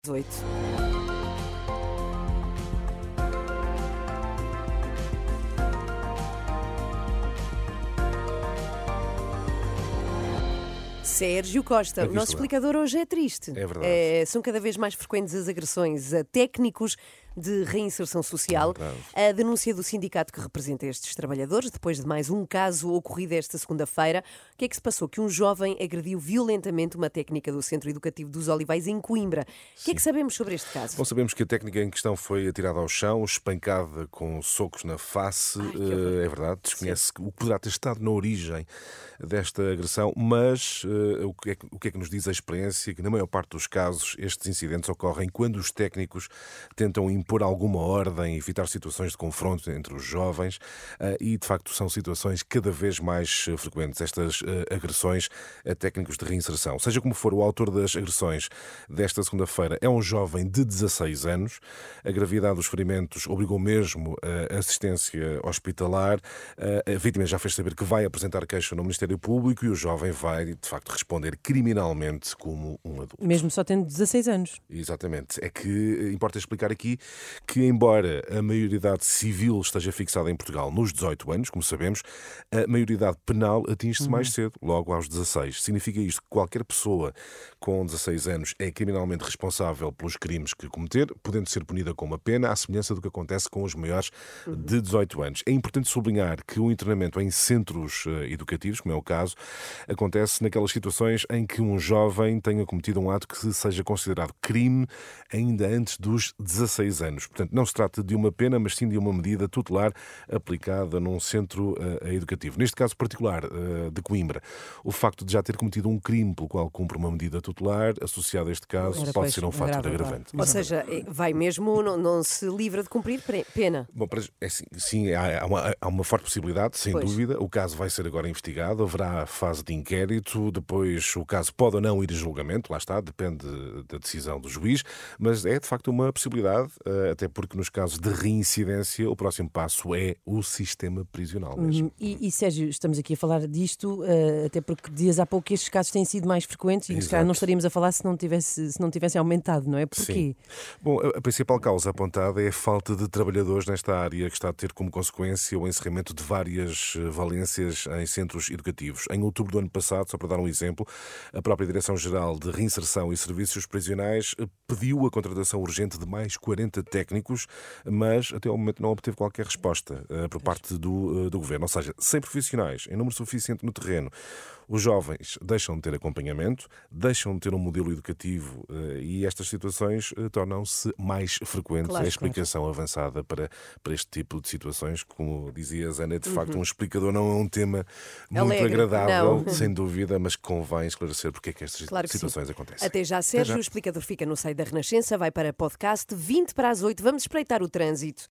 18. Sérgio Costa, o nosso explicador hoje é triste. É verdade. São cada vez mais frequentes as agressões a técnicos de reinserção social. A denúncia do sindicato que representa estes trabalhadores, depois de mais um caso ocorrido esta segunda-feira. O que é que se passou? Que um jovem agrediu violentamente uma técnica do Centro Educativo dos Olivais, em Coimbra. O que é que sabemos sobre este caso? Bom, sabemos que a técnica em questão foi atirada ao chão, espancada com socos na face. É verdade, desconhece o que poderá ter estado na origem desta agressão, mas o que é que nos diz a experiência? Que na maior parte dos casos estes incidentes ocorrem quando os técnicos tentam impor alguma ordem, evitar situações de confronto entre os jovens e, de facto, são situações cada vez mais frequentes, estas agressões a técnicos de reinserção. Seja como for, o autor das agressões desta segunda-feira é um jovem de 16 anos. A gravidade dos ferimentos obrigou mesmo a assistência hospitalar. A vítima já fez saber que vai apresentar queixa no Ministério Público e o jovem vai, de facto, responder criminalmente como um adulto. Mesmo só tendo 16 anos. Exatamente. É que importa explicar aqui que, embora a maioridade civil esteja fixada em Portugal nos 18 anos, como sabemos, a maioridade penal atinge-se mais cedo, logo aos 16. Significa isto que qualquer pessoa com 16 anos é criminalmente responsável pelos crimes que cometer, podendo ser punida com uma pena, à semelhança do que acontece com os maiores de 18 anos. É importante sublinhar que o internamento em centros educativos, como é o caso, acontece naquelas situações em que um jovem tenha cometido um ato que seja considerado crime ainda antes dos 16 anos. Portanto, não se trata de uma pena, mas sim de uma medida tutelar aplicada num centro educativo. Neste caso particular de Coimbra, o facto de já ter cometido um crime pelo qual cumpre uma medida tututelar, associado a este caso, pode ser um fator agravante. Ou seja, vai mesmo, não se livra de cumprir pena. Bom, sim, há uma forte possibilidade, sem dúvida. O caso vai ser agora investigado, haverá fase de inquérito, depois o caso pode ou não ir a julgamento, lá está, depende da decisão do juiz, mas é de facto uma possibilidade, até porque nos casos de reincidência o próximo passo é o sistema prisional mesmo. E Sérgio, estamos aqui a falar disto, até porque dias há pouco estes casos têm sido mais frequentes e se calhar não estaríamos a falar se não tivessem aumentado, não é? Porquê? Sim. Bom, a principal causa apontada é a falta de trabalhadores nesta área, que está a ter como consequência o encerramento de várias valências em centros educativos. Em outubro do ano passado, só para dar um exemplo, a própria Direção-Geral de Reinserção e Serviços Prisionais pediu a contratação urgente de mais 40 técnicos, mas até ao momento não obteve qualquer resposta por parte do Governo. Ou seja, sem profissionais, em número suficiente no terreno, os jovens deixam de ter acompanhamento, deixam de ter um modelo educativo e estas situações tornam-se mais frequentes. Claro, a explicação avançada para este tipo de situações, como dizias, Ana, de facto um explicador não é um tema muito Alegre, agradável, não. sem dúvida, mas convém esclarecer porque é que estas situações acontecem. Até já, Sérgio. O explicador fica no site da Renascença, vai para podcast 20 para as 8. Vamos espreitar o trânsito.